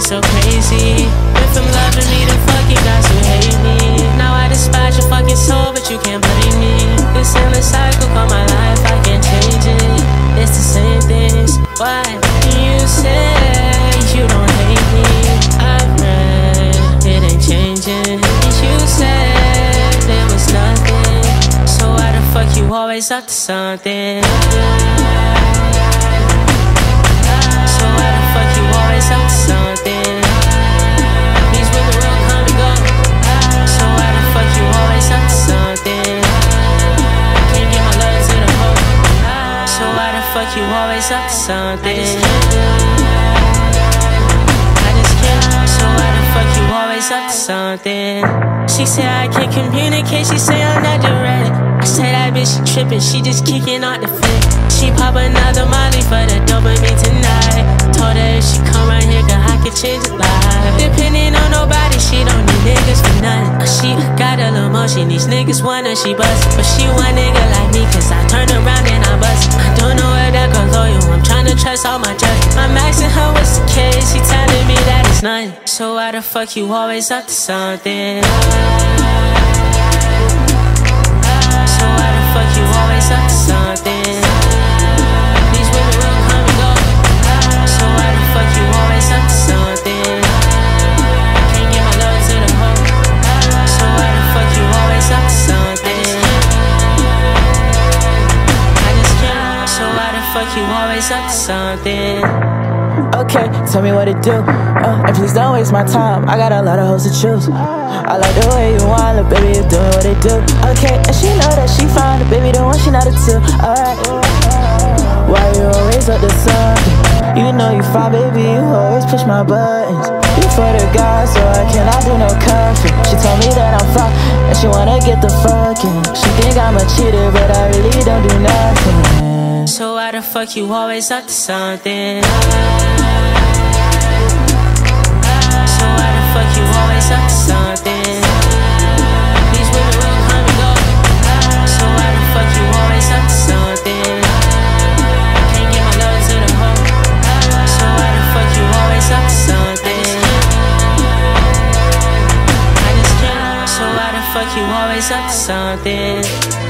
so crazy. Went from loving me to fucking guys who hate me. Now I despise your fucking soul, but you can't blame me. This endless cycle called my life, I can't change it. It's the same things. Why you say you don't hate me? I've read it ain't changing. You said there was nothing, so why the fuck you always up to something? So why the fuck you always up to something? These women will come and go, so why the fuck you always up to something? Can't get my love to the hoe, so why the fuck you always up to something? I just can't, so why the fuck you always up to something? She said I can't communicate, she say I'm not direct. I said that bitch she trippin', she just kicking out the fit. She pop another molly for the dopamine tonight. Told her if she come right here, cause I can change her life. Depending on nobody, she don't need niggas for nothing. She got a little motion, these niggas wanna, she bust. But she want nigga like me, cause I turn around and I bust. I don't know if that girl loyal, I'm tryna trust all my trust. I'm asking her what's the case, she telling me that it's nothing. So why the fuck you always up to something? So why the fuck you always up to something? These women will come and go, so why the fuck you always up to something? Can't get my love to the hoe, so why the fuck you always up to something? I just can't, so why the fuck you always up to something? Okay, tell me what to do, and please don't waste my time. I got a lot of hoes to choose. I like the way you want, look, baby, you doing what they do. Okay, and she know that she fine, the baby the one, she not a two. Alright, why you always up to something? You know you fine, baby, you always push my buttons. You for the guy, so I cannot do no cuffing. She told me that I'm fine, and she wanna get the fucking. She think I'm a cheater, but I really don't do nothing. So why the fuck you always up to something? So why the fuck you always up to something? These women will come and go, so why the fuck you always up to something? Can't get my love to the hoe, so why the fuck you always up to something? I just can't, so why the fuck you always up to something?